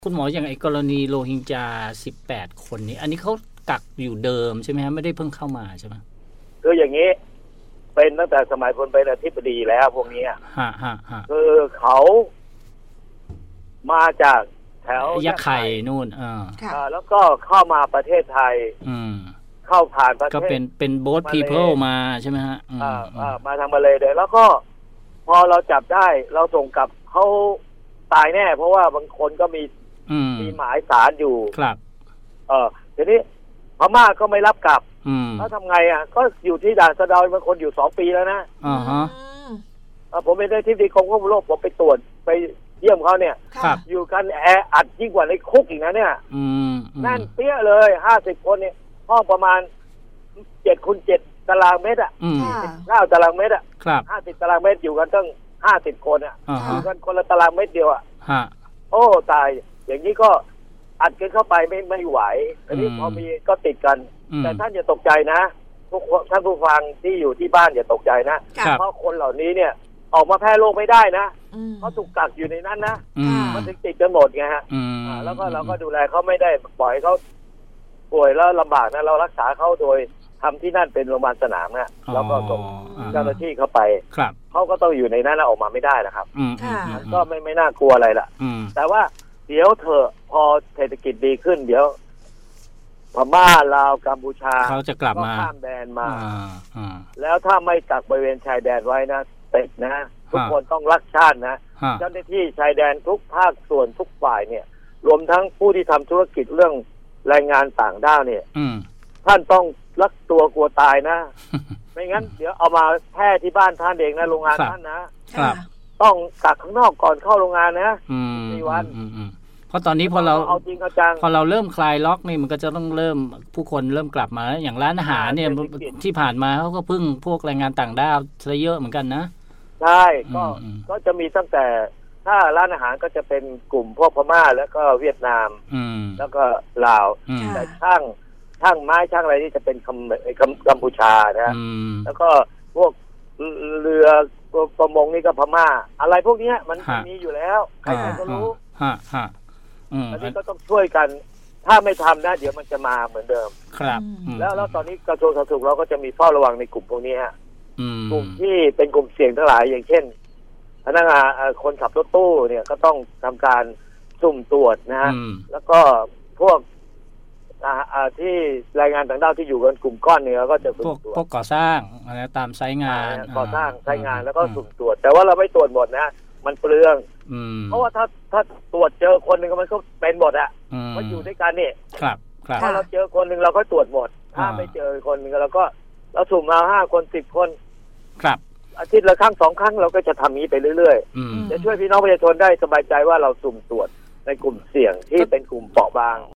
คุณหมออย่างไอ้กรณีโรฮิงญา18 คนนี้อันนี้เขากักอยู่เดิมใช่ไหมฮะไม่ได้เพิ่งเข้ามาใช่ไหมคืออย่างนี้เป็นตั้งแต่สมัยคนเป็นอธิบดีแล้วพวกนี้คือเขามาจากแถวยะไข่นู่นแล้วก็เข้ามาประเทศไทยเข้าผ่านประเทศก็เป็นโบ๊ทพีเพิลมาใช่ไหมฮะมาทางมาเลยเดี๋ยวแล้วก็พอเราจับได้เราส่งกลับเขาตายแน่เพราะว่าบางคนก็มีหมายสารอยู่ครับทีนี้พม่าก็ไม่รับกลับเขาทำไงก็อยู่ที่ด่านสะเดาบางคนอยู่2 ปีแล้วนะผมเป็นได้ที่ดีกรมควบคุมโรคผมไปตรวจไปเยี่ยมเขาเนี่ยอยู่กันแออัดยิ่งกว่าในคุกอีกนะเนี่ยนั่นเปี้ยเลย50 คนเนี่ยห้องประมาณ7 คูณ 7 ตารางเมตร9 ตารางเมตร50 ตารางเมตรอยู่กันตั้ง50 คนอยู่กันคนละตารางเมตรเดียวโอ้ตายอย่างนี้ก็อัดกันเข้าไปไม่ไหวอันนี้พอมีก็ติดกันแต่ท่านอย่าตกใจนะท่านผู้ฟังที่อยู่ที่บ้านอย่าตกใจนะเพราะคนเหล่านี้เนี่ยออกมาแพร่โรคไม่ได้นะเขาถูกกักอยู่ในนั้นนะมันถึงติดกันหมดไงฮะแล้วก็เราก็ดูแลเขาไม่ได้ปล่อยเขาป่วยแล้วลำบากนะเรารักษาเขาโดยทำที่นั่นเป็นโรงพยาบาลสนามนะแล้วก็ส่งเจ้าหน้าที่เข้าไปเขาก็ต้องอยู่ในนั้นออกมาไม่ได้นะครับก็ไม่น่ากลัวอะไรล่ะแต่ว่าเดี๋ยวเถอะพอเศรษฐกิจดีขึ้นเดี๋ยวพม่าลาวกัมพูชาเขาจะกลับมาข้ามแดนมาแล้วถ้าไม่กักบริเวณชายแดนไว้นะติดนะทุกคนต้องรักชาตินะเจ้าหน้าที่ชายแดนทุกภาคส่วนทุกฝ่ายเนี่ยรวมทั้งผู้ที่ทำธุรกิจเรื่องแรงงานต่างด้าวเนี่ยท่านต้องรักตัวกลัวตายนะ ไม่งั้นเดี๋ยวเอามาแพร่ที่บ้านท่านเองนะโรงงานท่านนะต้องกักข้างนอกก่อนเข้าโรงงานนะ4 วันเพราะตอนนี้พอเราเริ่มคลายล็อกนี่มันก็จะต้องเริ่มผู้คนเริ่มกลับมาอย่างร้านอาหารเนี่ยที่ผ่านมาเขาก็พึ่งพวกแรงงานต่างด้าวซะเยอะเหมือนกันนะใช่ก็จะมีตั้งแต่ถ้าร้านอาหารก็จะเป็นกลุ่มพวกพม่าแล้วก็เวียดนามแล้วก็ลาวแต่ช่างไม้ช่างอะไรนี่จะเป็นกัมพูชานะแล้วก็พวกเรือประมงนี่ก็พม่าอะไรพวกนี้มันมีอยู่แล้วใครๆก็รู้อันนี้ก็ต้องช่วยกันถ้าไม่ทำนะเดี๋ยวมันจะมาเหมือนเดิมครับแล้วตอนนี้กระทรวงสาธารณสุขเราก็จะมีเฝ้าระวังในกลุ่มพวกนี้กลุ่มที่เป็นกลุ่มเสี่ยงทั้งหลายอย่างเช่นพนักงานคนขับรถตู้เนี่ยก็ต้องทำการสุ่มตรวจนะฮะแล้วก็พวกที่รายงานต่างด้าวที่อยู่กันกลุ่มก้อนเนี่ยก็จะสุ่มตรวจพวกก่อสร้างอะไรตามไซต์งานก่อสร้างไซต์งานแล้วก็สุ่มตรวจแต่ว่าเราไม่ตรวจหมดนะมันเปลืองเพราะว่าถ้าตรวจเจอคนหนึ่งมันก็เป็นหมดมันอยู่ด้วยกันนี่ถ้าเราเจอคนหนึ่งเราก็ตรวจหมดถ้าไม่เจอคนหนึ่งเราสุ่มมา5 คน 10 คนอาทิตย์ละครั้ง2 ครั้งเราก็จะทำนี้ไปเรื่อยๆจะช่วยพี่น้องประชาชนได้สบายใจว่าเราสุ่มตรวจในกลุ่มเสี่ยงที่เป็นกลุ่มเปราะบาง